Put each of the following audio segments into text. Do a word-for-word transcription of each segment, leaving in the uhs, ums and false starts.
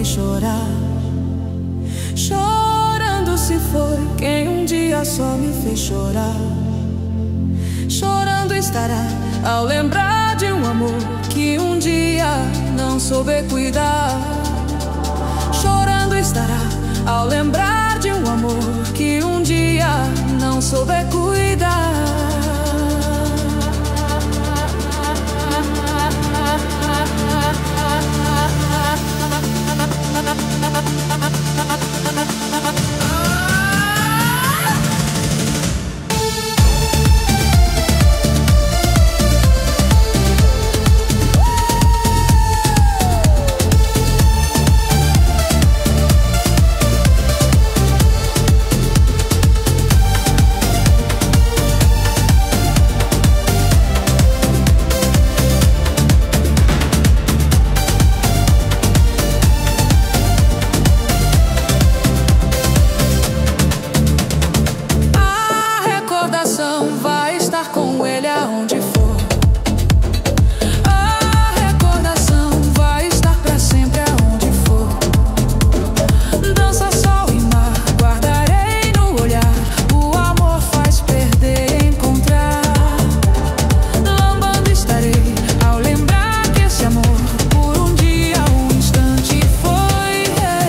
fez chorar. Chorando se foi quem um dia só me fez chorar. Chorando estará ao lembrar de um amor que um dia não soube cuidar. Chorando estará ao lembrar de um amor que um dia não soube cuidar. Vai estar com ele aonde for. A recordação vai estar pra sempre aonde for. Dança, sol e mar, guardarei no olhar. O amor faz perder e encontrar. Lambando estarei ao lembrar que esse amor por um dia, um instante foi.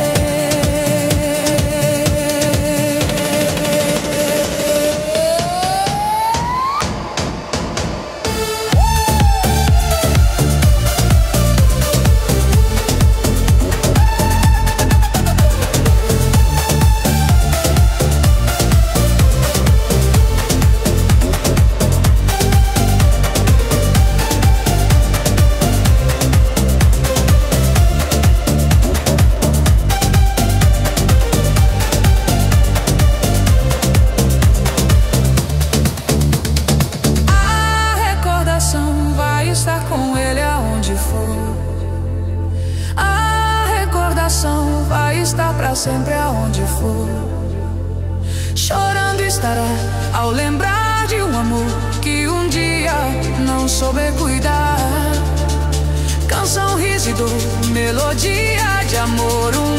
Estar com ele aonde for. A recordação vai estar pra sempre aonde for. Chorando estará ao lembrar de um amor que um dia não soube cuidar. Canção, riso e dor, melodia de amor, um